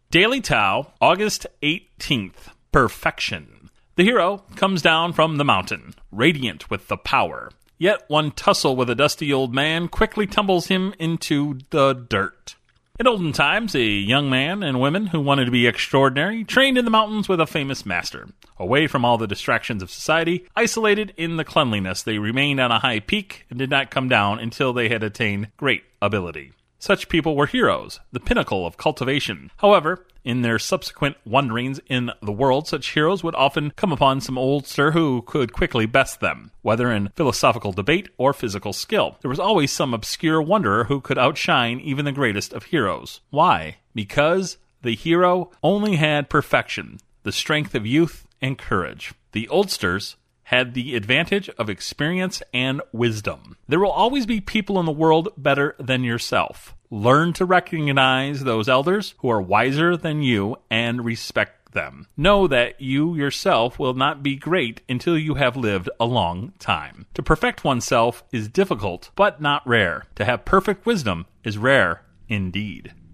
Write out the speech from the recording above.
Daily Tao, August 18th. Perfection. The hero comes down from the mountain, radiant with the power. Yet one tussle with a dusty old man quickly tumbles him into the dirt. In olden times, a young man and women who wanted to be extraordinary trained in the mountains with a famous master. Away from all the distractions of society, isolated in the cleanliness, they remained on a high peak and did not come down until they had attained great ability. Such people were heroes, the pinnacle of cultivation. However, in their subsequent wanderings in the world, such heroes would often come upon some oldster who could quickly best them, whether in philosophical debate or physical skill. There was always some obscure wanderer who could outshine even the greatest of heroes. Why? Because the hero only had perfection, the strength of youth and courage. The oldsters had the advantage of experience and wisdom. There will always be people in the world better than yourself. Learn to recognize those elders who are wiser than you and respect them. Know that you yourself will not be great until you have lived a long time. To perfect oneself is difficult, but not rare. To have perfect wisdom is rare indeed.